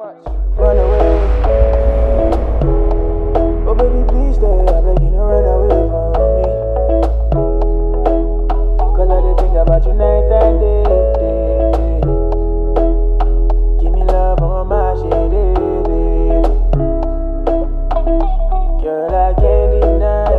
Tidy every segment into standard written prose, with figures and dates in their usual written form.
Run away. Oh baby, please stay. I beg you, no run away from me. 'Cause I dey think about you night and day. Give me love on my shade. Girl, I can't deny.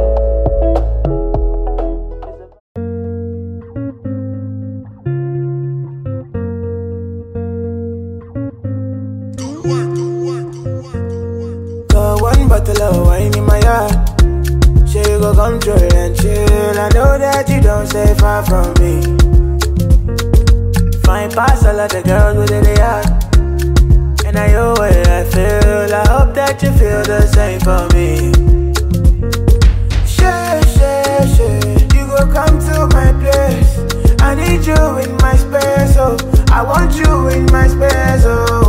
Got one bottle of wine in my yard. Say you go come through and chill. I know that you don't stay far from me. Fine past all of the girls with the yard. And I know what I feel. I hope that you feel the same for me. You go come to my place. I need you in my space, oh. I want you in my space, oh.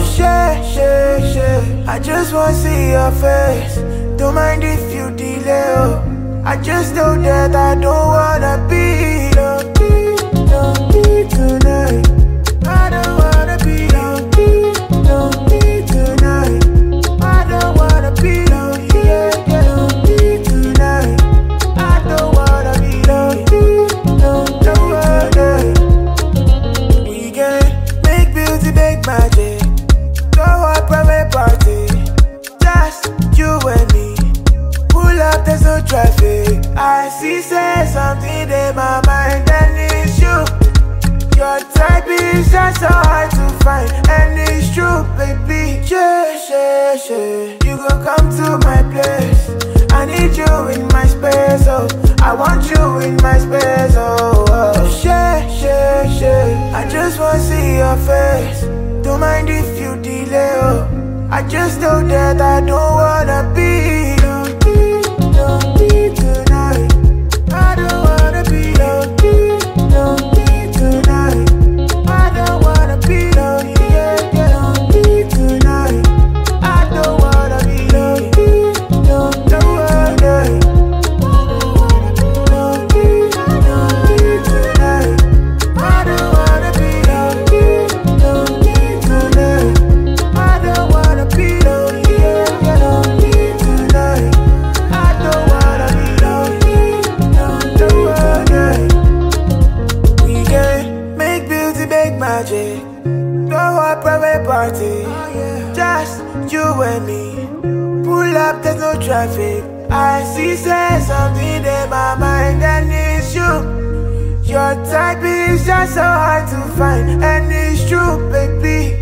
I just wanna see your face. Don't mind if you delay, oh. I just know that I don't wanna be lonely tonight. I don't wanna be lonely tonight. I don't wanna be lonely tonight. I don't wanna be lonely. We can make beauty, make magic. Throw a private party. Just you and me. Pull up, there's no traffic. I see, say something in my mind, and it's you. Your type is just so hard to find, and it's true, baby. You go come to my place. I need you in my space, oh. I want you in my space, oh. I just wanna see your face. Don't mind if you delay, oh. I just know that I don't wanna be lonely tonight. I don't wanna be lonely tonight. I don't wanna be lonely tonight. I don't wanna be lonely tonight. I don't wanna be lonely tonight. I don't wanna be lonely tonight. I don't wanna be lonely. We can make beauty, make magic. Throw a private party. Just you and me. Pull up, there's no traffic. I see, say something in my mind, and it's you. Your type is just so hard to find, and it's true, baby.